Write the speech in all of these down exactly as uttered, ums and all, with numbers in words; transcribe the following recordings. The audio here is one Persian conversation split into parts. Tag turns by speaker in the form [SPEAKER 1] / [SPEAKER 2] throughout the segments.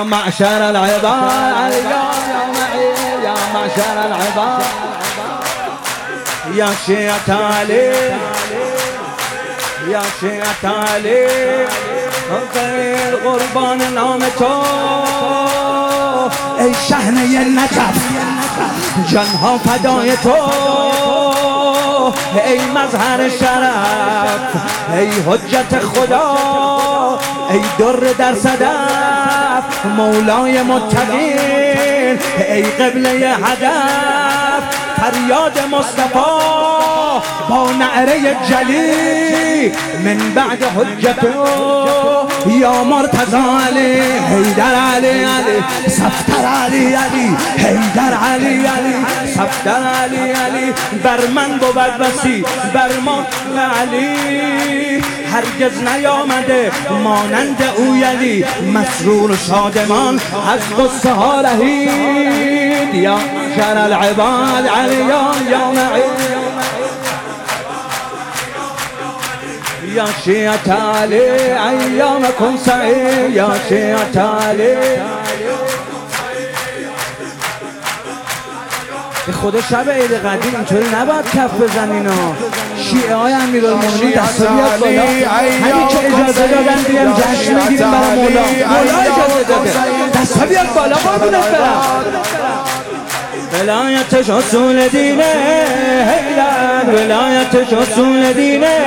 [SPEAKER 1] معشر العباد يا معشر العباد يا شيعة علي يا شيعة علي غير قربان نام تو ای شهنه نجف جانها فدای تو ای مظهر شرف ای حجت خدا ای در در صدف مولای متقین ای قبله هدف فریاد مصطفی با نعره جلی من بعد حجتو یا مرتضی علی حیدر علی علی صفتر علی علی حیدر علی علی صفتر علی علی بر من بود وسی بر ما علی هرگز نیامده مانند او یلی مسرور و شادمان از قصه ها رهید یا شر العباد علی یا معید یا شیعة علی ایامکم سعید یا شیعة علی به خود شب عید قدیم اینطوری نباید کف بزنین ها شیعه های امیرالمومنین دستا بیاد بالا همین که اجازه دادن بیان جشن بگیریم برای مولا مولا اجازه داده دستا بیاد بالا قربونت برم ولایتش اصول دینه حیدر ولایتش اصول دینه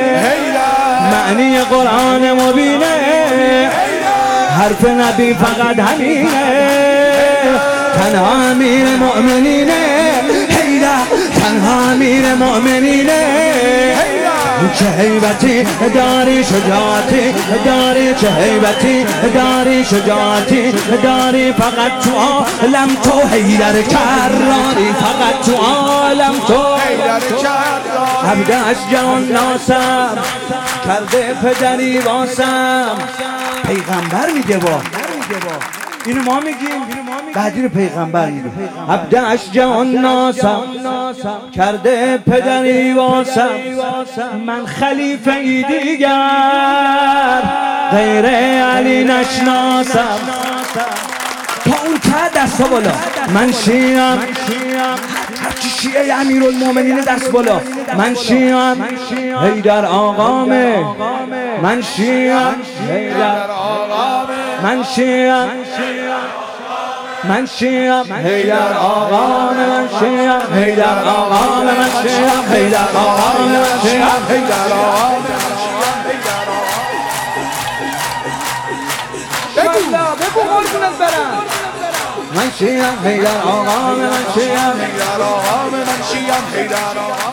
[SPEAKER 1] معنی قرآن مبینه حرف نبی فقط همینه تنها امیر مؤمنینه حیدر تنها امیر مؤمنینه چه هیبتی داری شجاعتی داری چه هیبتی داری شجاعتی داری فقط تو عالم تو حیدر کراری فقط تو عالم تو حیدر کراری عبد از جان ناسم کرده پدری واسم پیغمبر میگه با اینو ما میگیم بعدی رو پیغمبر میگه عبد اشجان ناسم کرده پدری واسم من خلیفه ای دیگر غیر علی نشناسم تا اون ته دستا بالا من شیعم هرچی شیعه امیرالمومنین دست بالا من شیعم حیدر آقامه من شیعم حیدر آقامه من شیعم من شیعم حیدر آقامه من شیعم حیدر آقامه من شیعم حیدر آقامه من شیعم حیدر آقامه بگو بگو قربونت برم من شیعم حیدر آقامه من شیعم حیدر آقامه من شیعم حیدر آقامه